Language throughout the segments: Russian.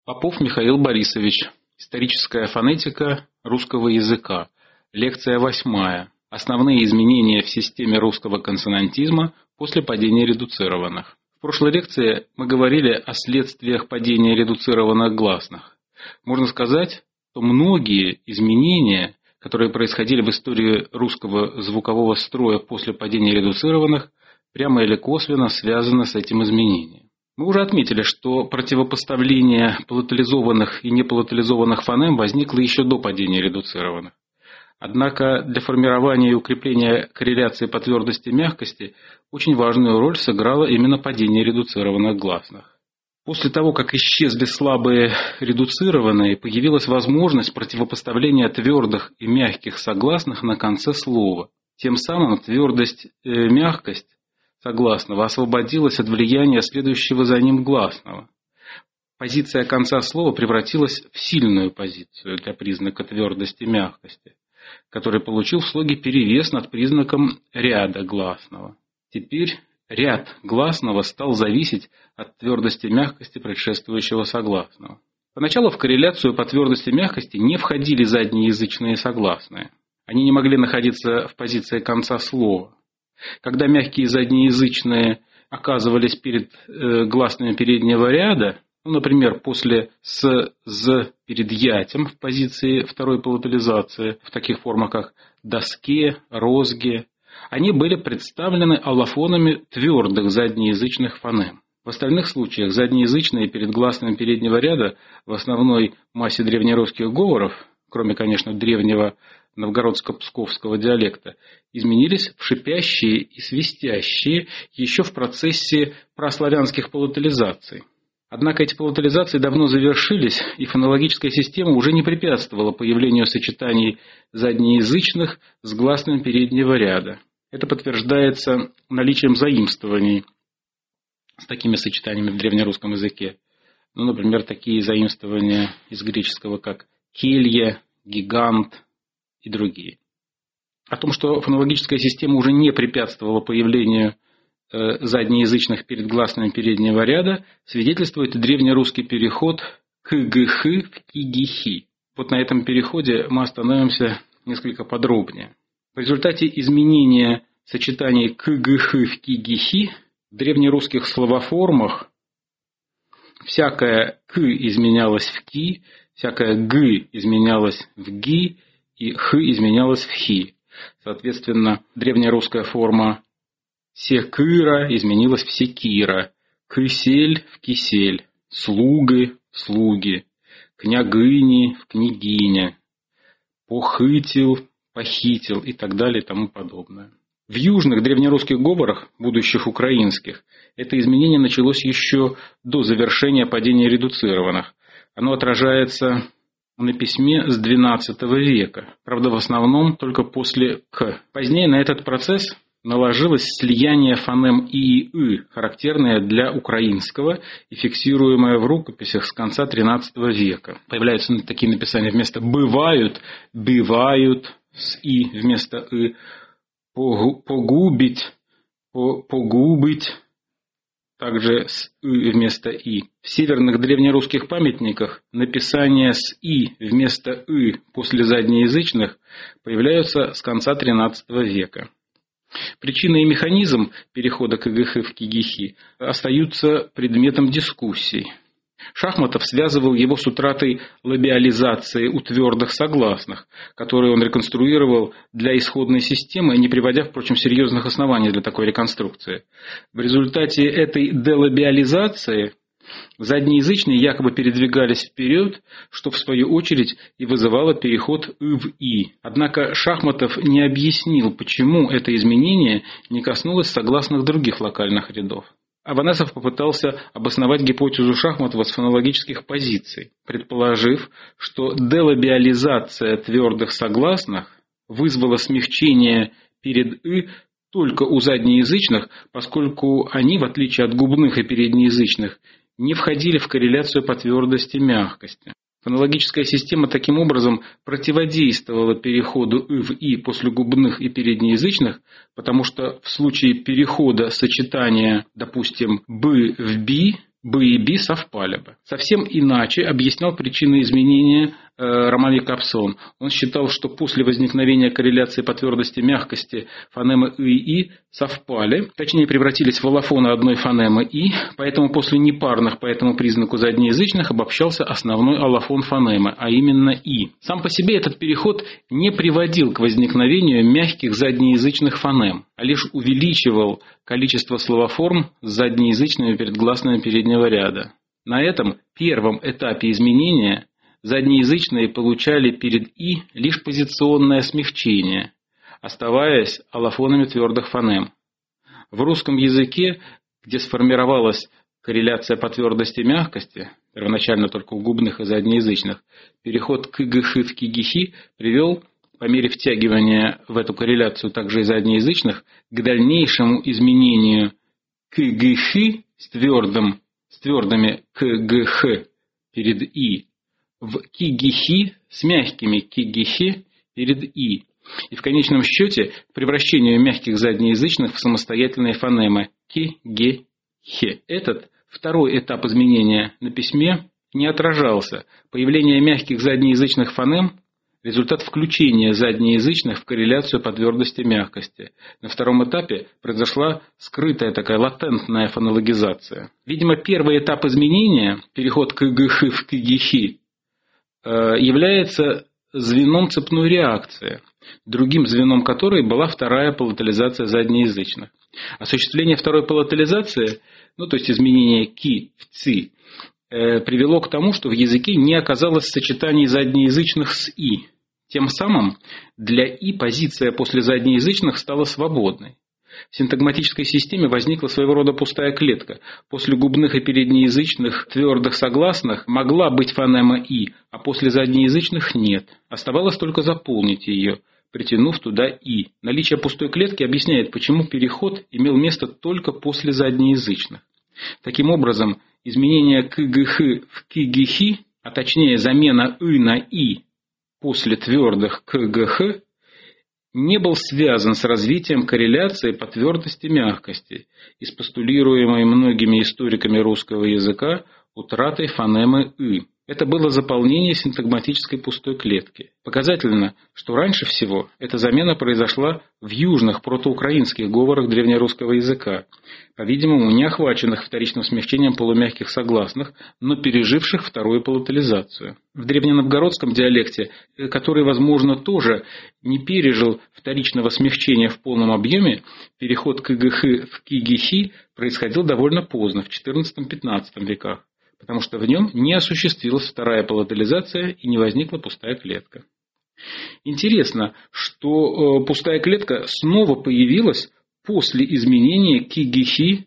Попов Михаил Борисович. Историческая фонетика русского языка. Лекция 8. Основные изменения в системе русского консонантизма после падения редуцированных. В прошлой лекции мы говорили о следствиях падения редуцированных гласных. Можно сказать, что многие изменения, которые происходили в истории русского звукового строя после падения редуцированных, прямо или косвенно связаны с этим изменением. Мы уже отметили, что противопоставление палатализованных и непалатализованных фонем возникло еще до падения редуцированных. Однако для формирования и укрепления корреляции по твердости и мягкости очень важную роль сыграло именно падение редуцированных гласных. После того, как исчезли слабые редуцированные, появилась возможность противопоставления твердых и мягких согласных на конце слова. Тем самым твердость и мягкость согласного освободилась от влияния следующего за ним гласного. Позиция конца слова превратилась в сильную позицию для признака твердости и мягкости, который получил в слоге перевес над признаком ряда гласного. Теперь ряд гласного стал зависеть от твердости и мягкости предшествующего согласного. Поначалу в корреляцию по твердости и мягкости не входили заднеязычные согласные. Они не могли находиться в позиции конца слова. Когда мягкие заднеязычные оказывались перед гласными переднего ряда, например, после «с», «з» перед «ятем» в позиции второй палатализации, в таких формах, как «доске», «розге», они были представлены аллофонами твердых заднеязычных фонем. В остальных случаях заднеязычные перед гласными переднего ряда в основной массе древнерусских говоров, кроме, конечно, древнего новгородско-псковского диалекта, изменились в шипящие и свистящие еще в процессе праславянских палатализаций. Однако эти палатализации давно завершились, и фонологическая система уже не препятствовала появлению сочетаний заднеязычных с гласным переднего ряда. Это подтверждается наличием заимствований с такими сочетаниями в древнерусском языке. Например, такие заимствования из греческого, как келья, гигант и другие. О том, что фонологическая система уже не препятствовала появлению заднеязычных перед гласными переднего ряда, свидетельствует древнерусский переход кгх в кигихи. Вот на этом переходе мы остановимся несколько подробнее. В результате изменения сочетаний кгх в кигихи в древнерусских словоформах всякое к изменялось в ки, всякое г изменялось в ги и х изменялось в хи. Соответственно, древнерусская форма секыра изменилась в секира, кисель в кисель, слуги в слуги, княгини в княгиня, похитил, похитил и так далее и тому подобное. В южных древнерусских говорах, будущих украинских, это изменение началось еще до завершения падения редуцированных. Оно отражается на письме с XII века, правда, в основном только после «к». Позднее на этот процесс наложилось слияние фонем «и» и «ы», характерное для украинского и фиксируемое в рукописях с конца XIII века. Появляются такие написания вместо «бывают», «бывают», с «и» вместо «ы», «погубить», «погубить», также с «ы» вместо «и». В северных древнерусских памятниках написания с «и» вместо «ы» после заднеязычных появляются с конца XIII века. Причина и механизм перехода кгх в кигихи остаются предметом дискуссий. Шахматов связывал его с утратой лабиализации у твердых согласных, которые он реконструировал для исходной системы, не приводя, впрочем, серьезных оснований для такой реконструкции. В результате этой делабиализации заднеязычные якобы передвигались вперед, что в свою очередь и вызывало переход «ы» в «и». Однако Шахматов не объяснил, почему это изменение не коснулось согласных других локальных рядов. Аванесов попытался обосновать гипотезу Шахматова с фонологических позиций, предположив, что делабиализация твердых согласных вызвала смягчение перед «ы» только у заднеязычных, поскольку они, в отличие от губных и переднеязычных, не входили в корреляцию по твердости и мягкости. Фонологическая система таким образом противодействовала переходу «ы» в «и» после губных и переднеязычных, потому что в случае перехода сочетания, допустим, «бы» в «би», «б» и «би» совпали бы. Совсем иначе объяснял причины изменения Ромавик Капсон. Он считал, что после возникновения корреляции по твердости мягкости фонемы «ы» и «и» совпали, точнее превратились в аллофоны одной фонемы «и», поэтому после непарных по этому признаку заднеязычных обобщался основной аллофон фонемы, а именно «и». Сам по себе этот переход не приводил к возникновению мягких заднеязычных фонем, а лишь увеличивал количество словоформ с заднеязычными предгласными переднего ряда. На этом первом этапе изменения заднеязычные получали перед «и» лишь позиционное смягчение, оставаясь аллофонами твердых фонем. В русском языке, где сформировалась корреляция по твердости мягкости, первоначально только у губных и заднеязычных, переход к ГХ в КИГХ привел, по мере втягивания в эту корреляцию также и заднеязычных, к дальнейшему изменению КГХ с твердыми КГХ перед «и» в КИГХ с мягкими КИГХ перед «и». И в конечном счете к превращению мягких заднеязычных в самостоятельные фонемы КИГХ. Этот второй этап изменения на письме не отражался. Появление мягких заднеязычных фонем – результат включения заднеязычных в корреляцию по твердости мягкости. На втором этапе произошла скрытая такая латентная фонологизация. Видимо, первый этап изменения, переход КГХ в КИГХ, является звеном цепной реакции, другим звеном которой была вторая палатализация заднеязычных. Осуществление второй палатализации, то есть изменение «ки» в «ци», привело к тому, что в языке не оказалось сочетаний заднеязычных с «и». Тем самым для «и» позиция после заднеязычных стала свободной. В синтагматической системе возникла своего рода пустая клетка. После губных и переднеязычных твердых согласных могла быть фонема «и», а после заднеязычных нет. Оставалось только заполнить ее, притянув туда «и». Наличие пустой клетки объясняет, почему переход имел место только после заднеязычных. Таким образом, изменение КГХ в КИГХ, а точнее замена «ы» на «и» после твердых КГХ, не был связан с развитием корреляции по твердости мягкости и с постулируемой многими историками русского языка утратой фонемы «ы». Это было заполнение синтагматической пустой клетки. Показательно, что раньше всего эта замена произошла в южных протоукраинских говорах древнерусского языка, по-видимому, не охваченных вторичным смягчением полумягких согласных, но переживших вторую палатализацию. В древненовгородском диалекте, который, возможно, тоже не пережил вторичного смягчения в полном объеме, переход КГХ в КИГХ происходил довольно поздно, в XIV-XV веках, потому что в нем не осуществилась вторая палатализация и не возникла пустая клетка. Интересно, что пустая клетка снова появилась после изменения КИГХ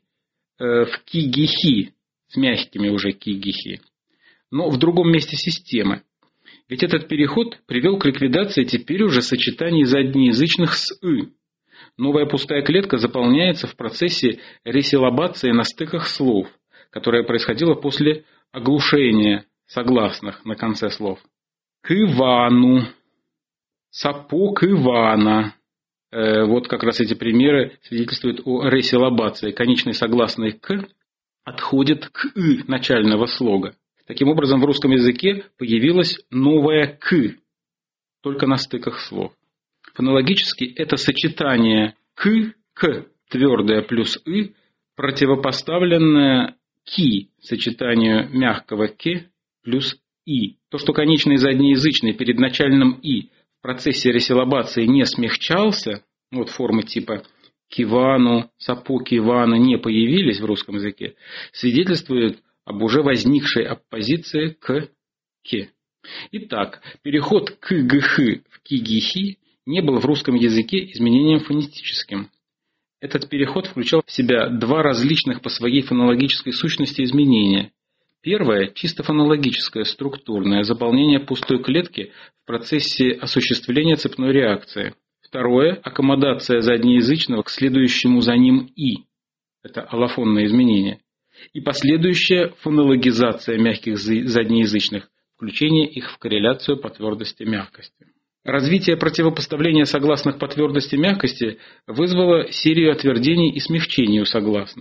в КИГХ, с мягкими уже КИГХ, но в другом месте системы. Ведь этот переход привел к ликвидации теперь уже сочетаний заднеязычных с «ы». Новая пустая клетка заполняется в процессе ресилабации на стыках слов, которое происходило после оглушения согласных на конце слов. К Ивану, сапог Ивана. Вот как раз эти примеры свидетельствуют о ресилабации. Конечный согласный «к» отходит к «ы» начального слога. Таким образом, в русском языке появилась новая «к», только на стыках слов. Фонологически это сочетание «к» твердое плюс «ы», противопоставленное «ки» сочетанию мягкого «к» плюс «и». То, что конечный заднеязычный перед начальным «и» в процессе ресилабации не смягчался, вот формы типа «кивану», «сапог Ивана» не появились в русском языке, свидетельствует об уже возникшей оппозиции к «к». Итак, переход к ГХ в КИГХ не был в русском языке изменением фонетическим. Этот переход включал в себя два различных по своей фонологической сущности изменения. Первое – чисто фонологическое, структурное заполнение пустой клетки в процессе осуществления цепной реакции. Второе – аккомодация заднеязычного к следующему за ним «и». Это аллофонное изменение. И последующая фонологизация мягких заднеязычных, включение их в корреляцию по твердости мягкости. Развитие противопоставления согласных по твердости мягкости вызвало серию отвердений и смягчений у согласных.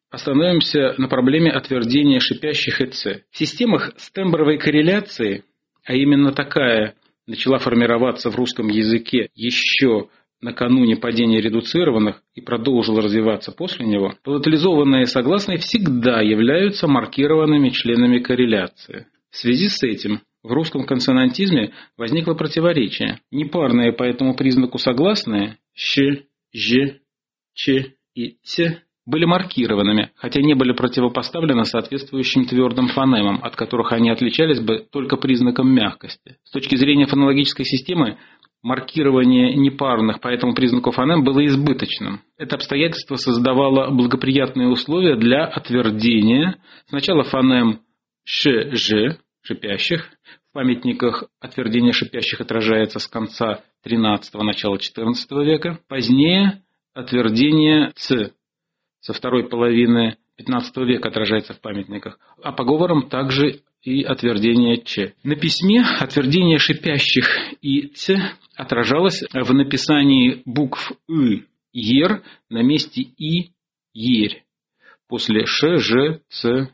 остановимся на проблеме отвердения шипящих и «ц». В системах с тембровой корреляцией, а именно такая начала формироваться в русском языке еще накануне падения редуцированных и продолжила развиваться после него, палатализованные согласные всегда являются маркированными членами корреляции. В связи с этим в русском консонантизме возникло противоречие. Непарные по этому признаку согласные «щ», «ж», «ч» и «ц» были маркированными, хотя не были противопоставлены соответствующим твердым фонемам, от которых они отличались бы только признаком мягкости. С точки зрения фонологической системы, маркирование непарных по этому признаку фонем было избыточным. Это обстоятельство создавало благоприятные условия для отвердения сначала фонем «ш», «ж», шипящих. В памятниках отвердение шипящих отражается с конца XIII – начала XIV века. Позднее отвердение «ц» со второй половины XV века отражается в памятниках, а по говорам также и отвердение «ч». На письме отвердение шипящих и «ц» отражалось в написании букв «ы» «ер» на месте «и» «ерь» после «ш», «ж», «ц»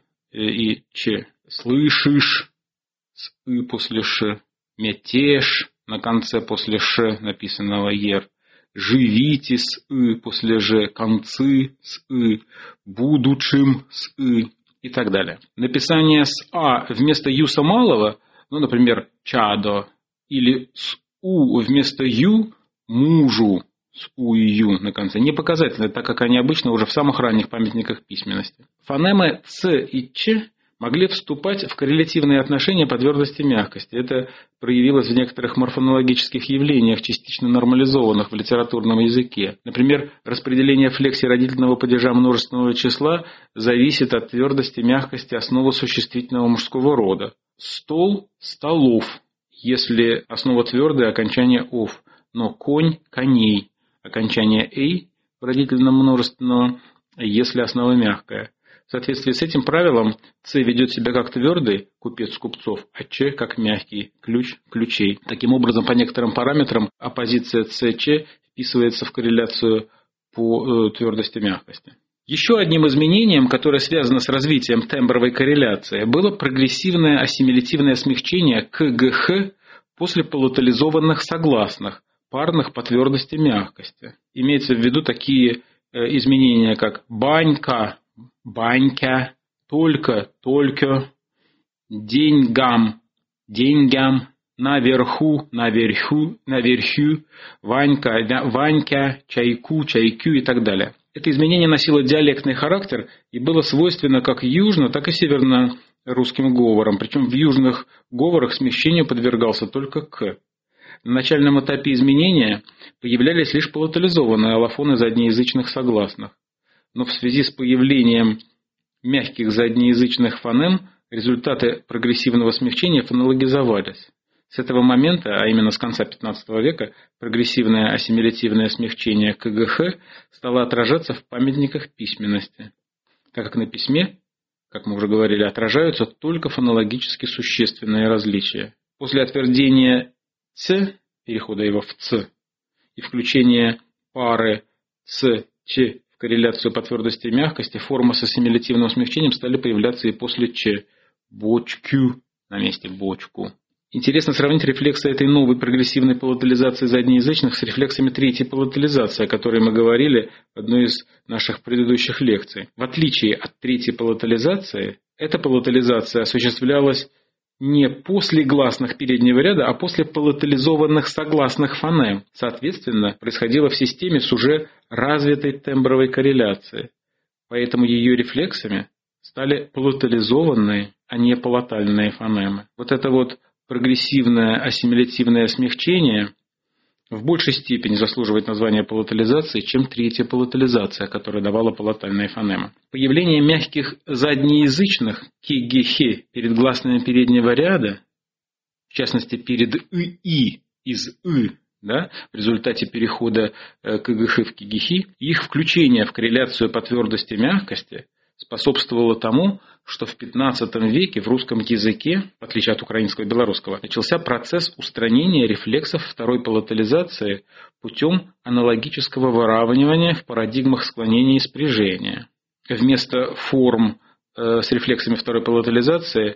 и «ч». «Слышишь» с «ы» после «ш», «метешь» на конце после «ш» написанного «ер». «Живите» с «ы» после «ж», «концы» с «ы», «будучим» с «ы» и так далее. Написание с «а» вместо «юса» малого, например, «чадо», или с «у» вместо «ю» «мужу» с «у» и «ю» на конце не показательны, так как они обычно уже в самых ранних памятниках письменности. Фонемы «ц» и «ч» могли вступать в коррелятивные отношения по твердости и мягкости. Это проявилось в некоторых морфонологических явлениях, частично нормализованных в литературном языке. Например, распределение флексий родительного падежа множественного числа зависит от твердости и мягкости основы существительного мужского рода. Стол – столов, если основа твердая, окончание «ов», но конь – коней, окончание «эй» в родительном множественного, если основа мягкая. В соответствии с этим правилом «ц» ведет себя как твердый, купец купцов, а «ч» как мягкий, ключ ключей. Таким образом, по некоторым параметрам оппозиция «ц-ч» вписывается в корреляцию по твердости и мягкости. Еще одним изменением, которое связано с развитием тембровой корреляции, было прогрессивное ассимилятивное смягчение КГХ после палатализованных согласных, парных по твердости и мягкости. Имеется в виду такие изменения, как «банька», «банька», «только», «только», «деньгам», «деньгам», «наверху», «наверху», «наверху», «ванька», «ванька», «чайку», «чайкю» и так далее. Это изменение носило диалектный характер и было свойственно как южно, так и северно-русским говорам. Причем в южных говорах смещению подвергался только «к». На начальном этапе изменения появлялись лишь палатализованные аллофоны заднеязычных согласных. Но в связи с появлением мягких заднеязычных фонем результаты прогрессивного смягчения фонологизовались. С этого момента, а именно с конца XV века, прогрессивное ассимилятивное смягчение КГХ стало отражаться в памятниках письменности, так как на письме, как мы уже говорили, отражаются только фонологически существенные различия. После отвердения «ц», перехода его в «ц», и включения пары «ц-ч» в корреляцию по твердости и мягкости, формы с ассимилятивным смягчением стали появляться и после «ч». «Бочкю» на месте «бочку». Интересно сравнить рефлексы этой новой прогрессивной палатализации заднеязычных с рефлексами третьей палатализации, о которой мы говорили в одной из наших предыдущих лекций. В отличие от третьей палатализации, эта палатализация осуществлялась не после гласных переднего ряда, а после палатализованных согласных фонем. Соответственно, происходило в системе с уже развитой тембровой корреляцией. Поэтому ее рефлексами стали палатализованные, а не палатальные фонемы. Вот это вот прогрессивное ассимилятивное смягчение в большей степени заслуживает названия палатализации, чем третья палатализация, которая давала палатальные фонемы. Появление мягких заднеязычных КГХ перед гласными переднего ряда, в частности перед ИИ из «ы», в результате перехода КГХ в КГХ, их включение в корреляцию по твердости и мягкости способствовало тому, что в XV веке в русском языке, в отличие от украинского и белорусского, начался процесс устранения рефлексов второй палатализации путем аналогического выравнивания в парадигмах склонения и спряжения. вместо форм с рефлексами второй палатализации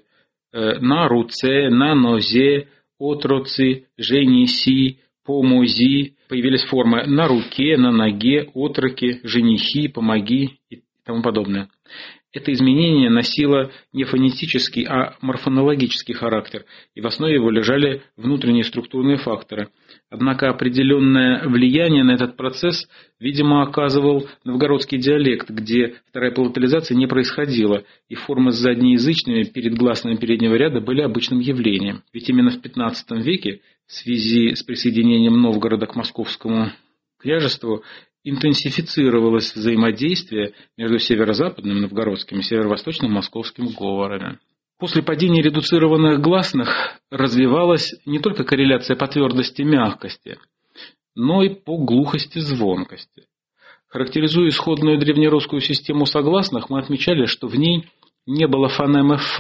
на руце, на нозе, отроци, жениси, помози появились формы на руке, на ноге, отроки, женихи, помоги и тому подобное. Это изменение носило не фонетический, а морфонологический характер, и в основе его лежали внутренние структурные факторы. Однако определенное влияние на этот процесс, видимо, оказывал новгородский диалект, где вторая палатализация не происходила, и формы с заднеязычными перед гласными переднего ряда были обычным явлением. Ведь именно в XV веке, в связи с присоединением Новгорода к Московскому княжеству, интенсифицировалось взаимодействие между северо-западным новгородским и северо-восточным московским говорами. После падения редуцированных гласных развивалась не только корреляция по твердости и мягкости, но и по глухости и звонкости. Характеризуя исходную древнерусскую систему согласных, мы отмечали, что в ней не было фонемы «ф»,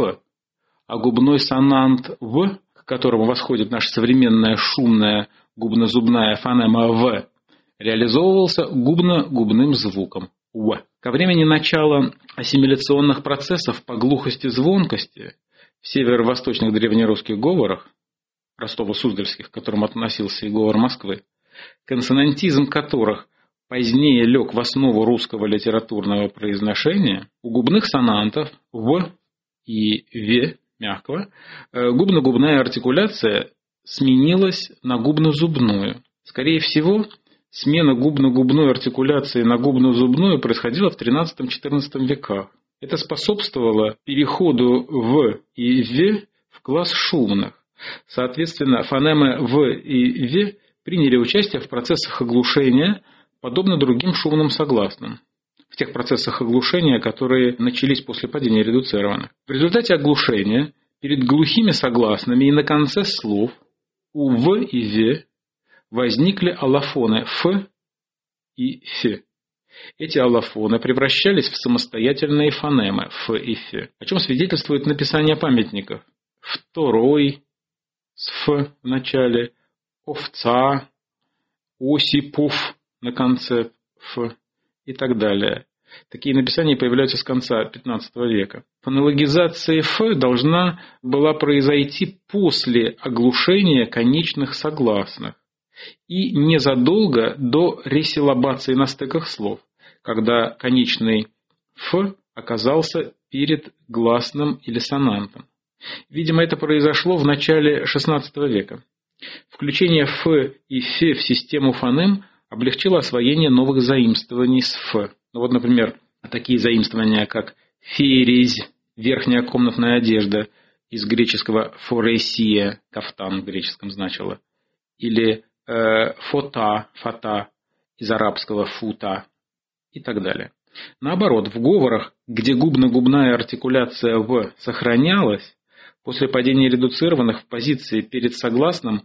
а губной сонант «в», к которому восходит наша современная шумная губно-зубная фонема «в», реализовывался губно-губным звуком «в». Ко времени начала ассимиляционных процессов по глухости и звонкости в северо-восточных древнерусских говорах, Ростово-Суздальских, к которым относился и говор Москвы, консонантизм которых позднее лег в основу русского литературного произношения, у губных сонантов «в» и «в» мягкого губно-губная артикуляция сменилась на губно-зубную. Скорее всего, смена губно-губной артикуляции на губно-зубную происходила в XIII-XIV веках. Это способствовало переходу «в» и «в» в класс шумных. Соответственно, фонемы «в» и «в» приняли участие в процессах оглушения, подобно другим шумным согласным, в тех процессах оглушения, которые начались после падения редуцированных. В результате оглушения перед глухими согласными и на конце слов у «в» и «в» возникли аллофоны «ф» и «ф». Эти аллофоны превращались в самостоятельные фонемы «ф» и «ф», о чем свидетельствует написание памятников. Второй с «ф» в начале, овца, осипов на конце «ф» и так далее. Такие написания появляются с конца XV века. Фонологизация «ф» должна была произойти после оглушения конечных согласных и незадолго до ресилабации на стыках слов, когда конечный «ф» оказался перед гласным или сонантом. Видимо, это произошло в начале XVI века. Включение «ф» и «ф» в систему фонем облегчило освоение новых заимствований с «ф». Ну вот, например, такие заимствования, как «ферезь», верхняя комнатная одежда, из греческого «форесия», кафтан в греческом значило, или «фота», «фата», из арабского «фута» и так далее. Наоборот, в говорах, где губно-губная артикуляция «в» сохранялась, после падения редуцированных в позиции перед согласным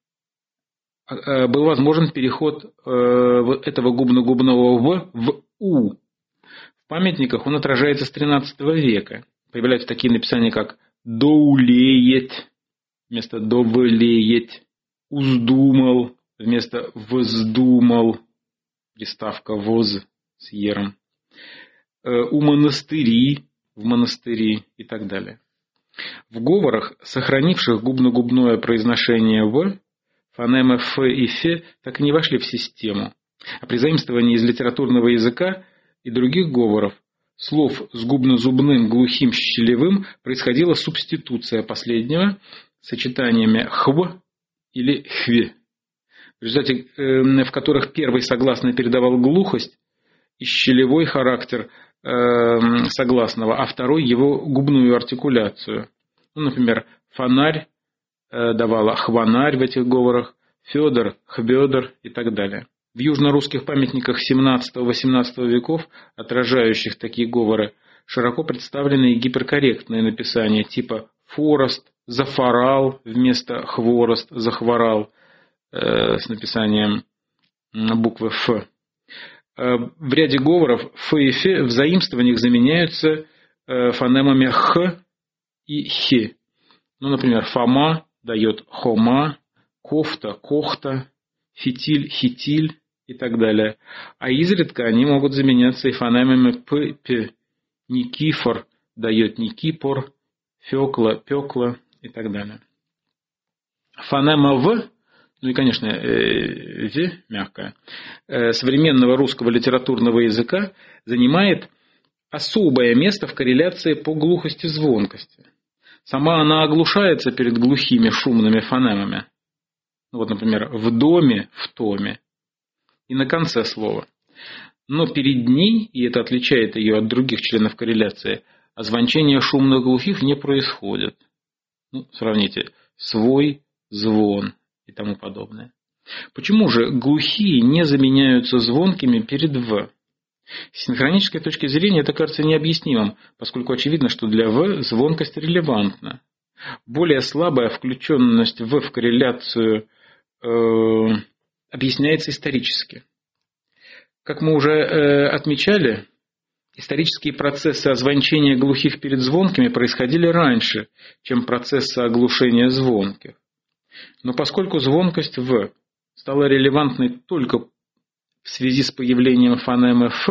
был возможен переход этого губно-губного «в» в «у». В памятниках он отражается с XIII века. Появляются такие написания, как «доулеет» вместо «довлеет», «уздумал» вместо «воздумал», приставка «воз» с «ером», «у монастыри», «в монастыри» и так далее. В говорах, сохранивших губно-губное произношение «в», фонемы «ф» и «ф» так и не вошли в систему. А при заимствовании из литературного языка и других говоров слов с губно-зубным, глухим, щелевым происходила субституция последнего сочетаниями «хв» или «хве», в результате в которых первый согласный передавал глухость и щелевой характер согласного, а второй его губную артикуляцию. Ну, например, фонарь давала хванарь в этих говорах, Федор, хбедр и так далее. В южно-русских памятниках XVII-XVIII веков, отражающих такие говоры, широко представлены и гиперкорректные написания типа «форост», «зафорал» вместо «хворост», «захворал» с написанием буквы «ф». В ряде говоров «ф» и «ф» в заимствованиях заменяются фонемами «х» и «х». Ну, например, «фома» дает «хома», «кофта» – «кохта», «фитиль» – «хитиль» и так далее. А изредка они могут заменяться и фонемами п, п. Никифор дает Никипор, Фёкла, Пёкла и так далее. Фонема В, ну и, конечно, В, мягкая, современного русского литературного языка занимает особое место в корреляции по глухости звонкости. Сама она оглушается перед глухими шумными фонемами. Вот, например, в доме, в томе и на конце слова. Но перед ней, и это отличает ее от других членов корреляции, озвончение шумных глухих не происходит. Ну, сравните, свой, звон и тому подобное. Почему же глухие не заменяются звонкими перед «в»? С синхронической точки зрения это кажется необъяснимым, поскольку очевидно, что для «в» звонкость релевантна. Более слабая включенность «в» в корреляцию объясняется исторически. Как мы уже отмечали, исторические процессы озвончения глухих перед звонкими происходили раньше, чем процессы оглушения звонких. Но поскольку звонкость «в» стала релевантной только в связи с появлением фонемы «ф»,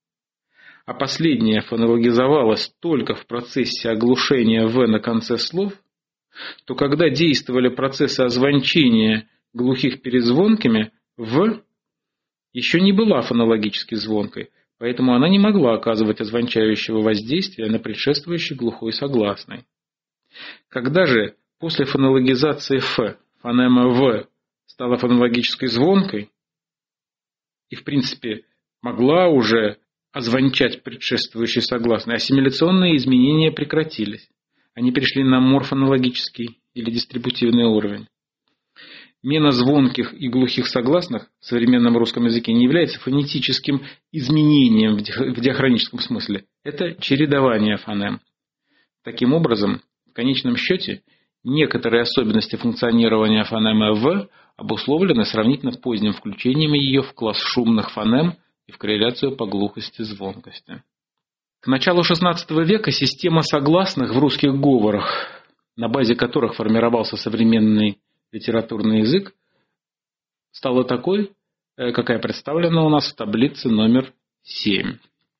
а последняя фонологизовалась только в процессе оглушения «в» на конце слов, то когда действовали процессы озвончения глухих перед звонкими, «в» еще не была фонологически звонкой, поэтому она не могла оказывать озвончающего воздействия на предшествующий глухой согласный. Когда же после фонологизации «ф» фонема «в» стала фонологической звонкой и, в принципе, могла уже озвончать предшествующий согласный, ассимиляционные изменения прекратились. Они перешли на морфонологический или дистрибутивный уровень. Мена звонких и глухих согласных в современном русском языке не является фонетическим изменением в диахроническом смысле. Это чередование фонем. Таким образом, в конечном счете, некоторые особенности функционирования фонемы «в» обусловлены сравнительно поздним включением ее в класс шумных фонем и в корреляцию по глухости звонкости. К началу XVI века система согласных в русских говорах, на базе которых формировался современный литературный язык, стала такой, какая представлена у нас в таблице номер 7.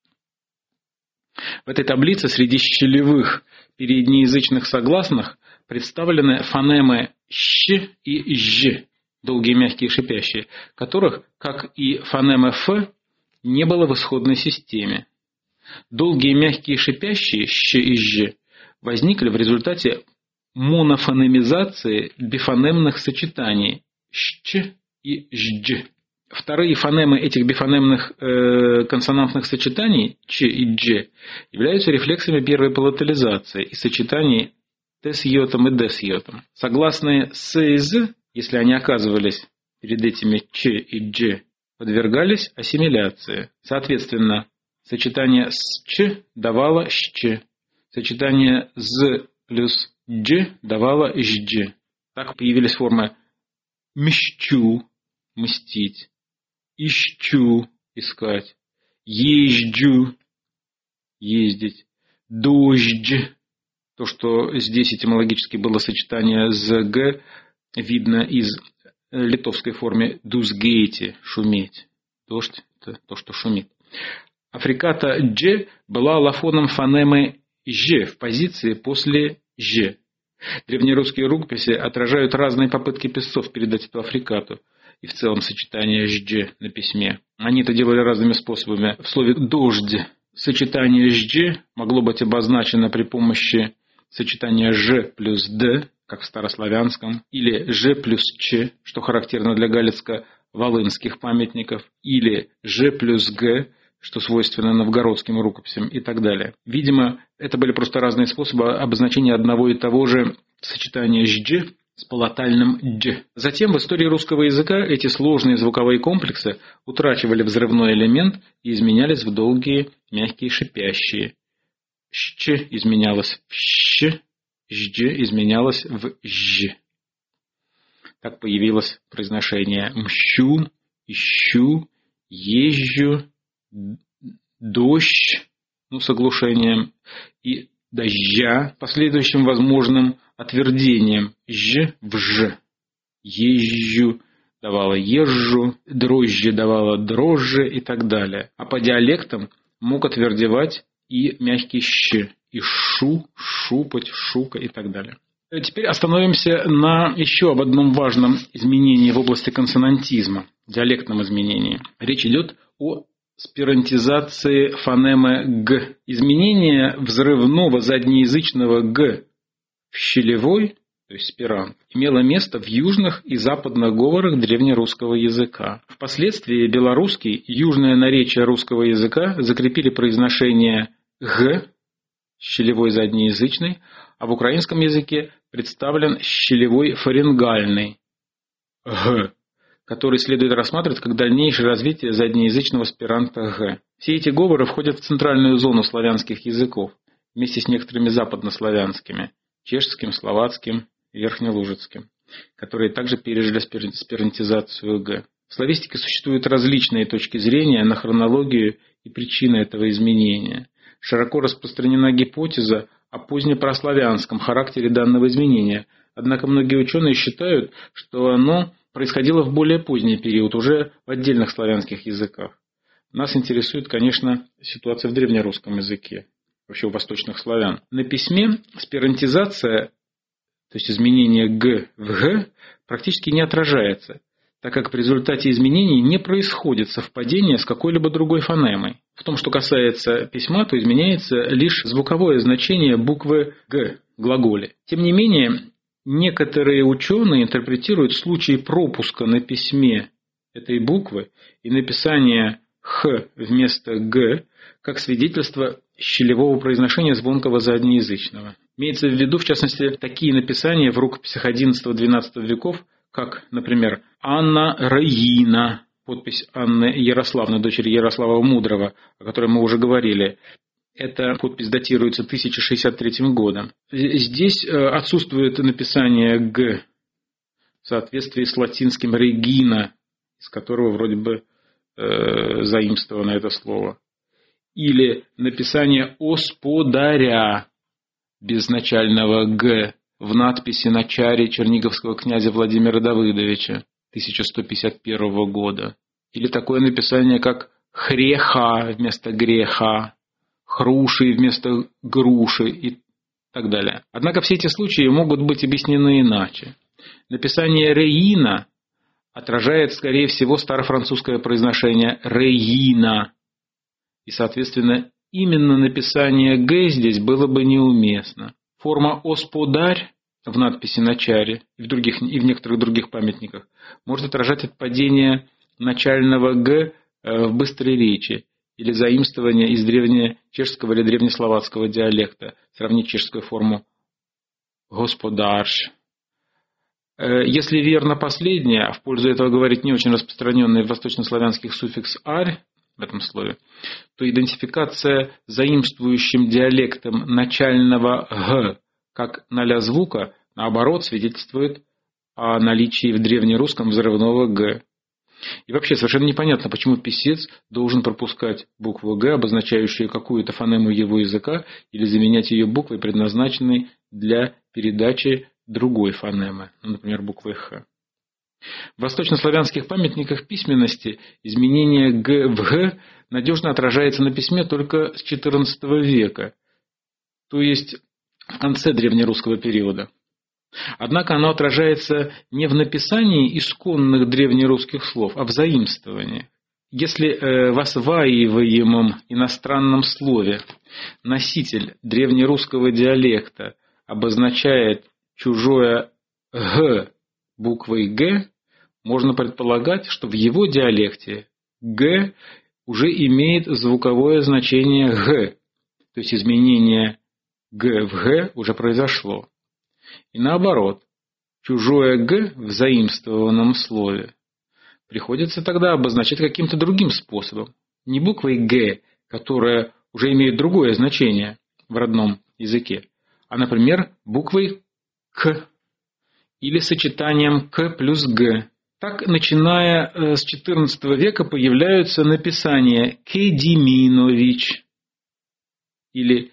В этой таблице среди щелевых переднеязычных согласных представлены фонемы «щ» и «ж», долгие, мягкие, шипящие, которых, как и фонемы «ф», не было в исходной системе. Долгие, мягкие, шипящие «щ» и «ж» возникли в результате монофонемизации бифонемных сочетаний «щ» и «ждж». Вторые фонемы этих бифонемных консонантных сочетаний «ч» и «дж» являются рефлексами первой палатализации и сочетаний «т» с йотом и «д» с йотом. Согласные «с» и «з», если они оказывались перед этими «ч» и «дж», подвергались ассимиляции. Соответственно, сочетание с «ч» давало «щ», сочетание «з» плюс «дж» давало «ждж». Так появились формы «мщу» – мстить, «ищу» – искать, «езжу» – ездить, «дождь» – то, что здесь этимологически было сочетание с «г», видно из литовской формы «дузгейти» – шуметь. Дождь – это то, что шумит. Африката «дж» была аллофоном фонемы «ж» в позиции после «ж». Древнерусские рукописи отражают разные попытки писцов передать эту африкату и в целом сочетание «ждж» на письме. Они это делали разными способами. В слове «дождь» сочетание «ждж» могло быть обозначено при помощи сочетания «ж» плюс «д», как в старославянском, или «ж» плюс «ч», что характерно для галицко-волынских памятников, или «ж» плюс «г», что свойственно новгородским рукописям и так далее. Видимо, это были просто разные способы обозначения одного и того же сочетания «ждж» с палатальным «дж». Затем в истории русского языка эти сложные звуковые комплексы утрачивали взрывной элемент и изменялись в долгие, мягкие, шипящие. «Щ» изменялось в «щ», «ждж» изменялось в «ж». Так появилось произношение «мщу», «ищу», «езжу», «дождь», с оглушением, и «дождя», последующим возможным отвердением «ж» в «ж», «езжу», давала езжу, дрожжи давала дрожжи и так далее. А по диалектам мог отвердевать и мягкий щ, и шу, шупать, шука и так далее. Теперь остановимся на еще об одном важном изменении в области консонантизма, диалектном изменении. Речь идет о спирантизации фонемы «г». Изменение взрывного заднеязычного «г» в щелевой, то есть спирант, имело место в южных и западных говорах древнерусского языка. Впоследствии белорусский и южное наречие русского языка закрепили произношение «г» щелевой заднеязычный, а в украинском языке представлен щелевой фарингальный «г», который следует рассматривать как дальнейшее развитие заднеязычного спиранта «г». Все эти говоры входят в центральную зону славянских языков, вместе с некоторыми западнославянскими – чешским, словацким и верхнелужицким, которые также пережили спирантизацию «г». В славистике существуют различные точки зрения на хронологию и причины этого изменения. Широко распространена гипотеза о позднепрославянском характере данного изменения, однако многие ученые считают, что оно происходило в более поздний период, уже в отдельных славянских языках. Нас интересует, конечно, ситуация в древнерусском языке, вообще у восточных славян. На письме спирантизация, то есть изменение «г» в «г», практически не отражается, так как в результате изменений не происходит совпадение с какой-либо другой фонемой. В том, что касается письма, то изменяется лишь звуковое значение буквы «г» в глаголе. Тем не менее, некоторые ученые интерпретируют случай пропуска на письме этой буквы и написания «х» вместо «г» как свидетельство щелевого произношения звонкого заднеязычного. Имеется в виду, в частности, такие написания в рукописях XI-XII веков, как, например, Анна Раина, подпись Анны Ярославны, дочери Ярослава Мудрого, о которой мы уже говорили. Эта подпись датируется 1063 годом. Здесь отсутствует написание «г» в соответствии с латинским «регина», из которого вроде бы заимствовано это слово. Или написание «осподаря» без начального «г» в надписи на чаре черниговского князя Владимира Давыдовича 1151 года. Или такое написание, как «хреха» вместо «греха», «хруши» вместо «груши» и так далее. Однако все эти случаи могут быть объяснены иначе. Написание «реина» отражает, скорее всего, старофранцузское произношение «реина», и, соответственно, именно написание «г» здесь было бы неуместно. Форма «осподарь» в надписи на чаре и в некоторых других памятниках может отражать отпадение начального «г» в быстрой речи или заимствование из древнечешского или древнесловацкого диалекта. Сравнить чешскую форму «господарш». Если верно последнее, а в пользу этого говорит не очень распространенный в восточнославянских суффикс «арь» в этом слове, то идентификация заимствующим диалектом начального «г» как ноля звука, наоборот, свидетельствует о наличии в древнерусском взрывного «г». И вообще совершенно непонятно, почему писец должен пропускать букву «г», обозначающую какую-то фонему его языка, или заменять ее буквой, предназначенной для передачи другой фонемы, например, буквы «х». В восточнославянских памятниках письменности изменение «г» в «г» надежно отражается на письме только с XIV века, то есть в конце древнерусского периода. Однако оно отражается не в написании исконных древнерусских слов, а в заимствовании. Если в осваиваемом иностранном слове носитель древнерусского диалекта обозначает чужое «г» буквой «г», можно предполагать, что в его диалекте «г» уже имеет звуковое значение «г», то есть изменение «г» в «г» уже произошло. И наоборот, чужое «г» в заимствованном слове приходится тогда обозначать каким-то другим способом. Не буквой «г», которая уже имеет другое значение в родном языке, а, например, буквой «к» или сочетанием «к» плюс «г». Так, начиная с XIV века, появляются написания «Кедиминович» или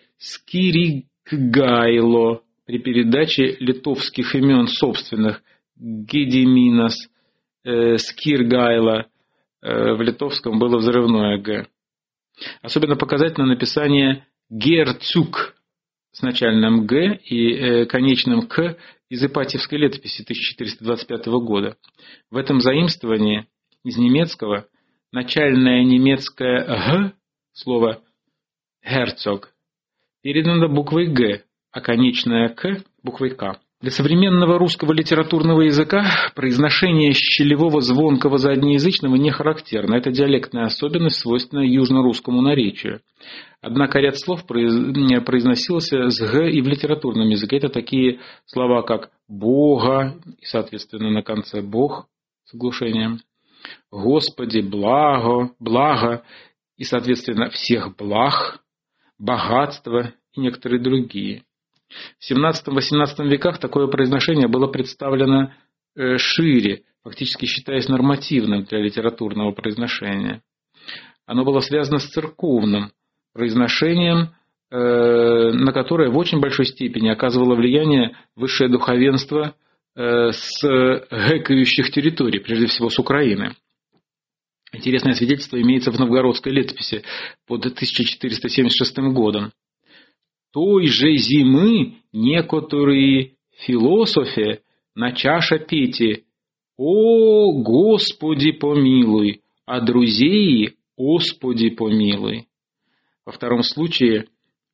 «Скиригайло» при передаче литовских имен собственных Гедиминас, Скиргайла, в литовском было взрывное «г». Особенно показательно написание «герцуг» с начальным «г» и конечным «к» из Ипатьевской летописи 1425 года. В этом заимствовании из немецкого начальное немецкое «г» слово «герцог» передано буквой «г», а конечное «к» буквой «к». Для современного русского литературного языка произношение щелевого звонкого заднеязычного не характерно. Это диалектная особенность, свойственная южно-русскому наречию. Однако ряд слов произносился с «г» и в литературном языке. Это такие слова, как «бога», и, соответственно, на конце «бог» с оглушением, «господи», «благо», и, соответственно, «всех благ», «богатство» и некоторые другие. В XVII-XVIII веках такое произношение было представлено шире, фактически считаясь нормативным для литературного произношения. Оно было связано с церковным произношением, на которое в очень большой степени оказывало влияние высшее духовенство с гэкающих территорий, прежде всего с Украины. Интересное свидетельство имеется в новгородской летописи под 1476 годом. Той же зимы некоторые философи на чаша пети «О, Господи помилуй», а друзей «Господи помилуй». Во втором случае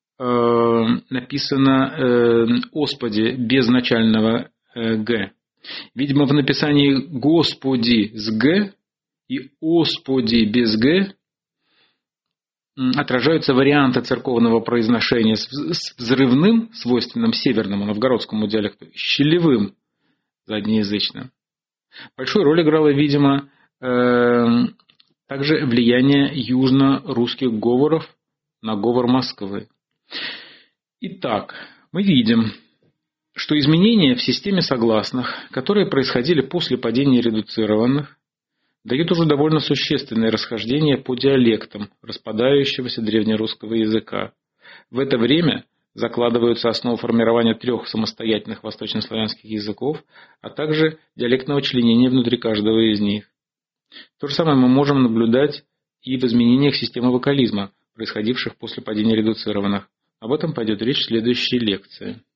написано «Господи» без начального «г». Видимо, в написании «Господи» с «г» и «Господи» без «г» отражаются варианты церковного произношения с взрывным, свойственным северному новгородскому диалекту, щелевым, заднеязычным. Большую роль играло, видимо, также влияние южно-русских говоров на говор Москвы. Итак, мы видим, что изменения в системе согласных, которые происходили после падения редуцированных, дают уже довольно существенное расхождение по диалектам распадающегося древнерусского языка. В это время закладываются основы формирования 3 самостоятельных восточнославянских языков, а также диалектного членения внутри каждого из них. То же самое мы можем наблюдать и в изменениях системы вокализма, происходивших после падения редуцированных. Об этом пойдет речь в следующей лекции.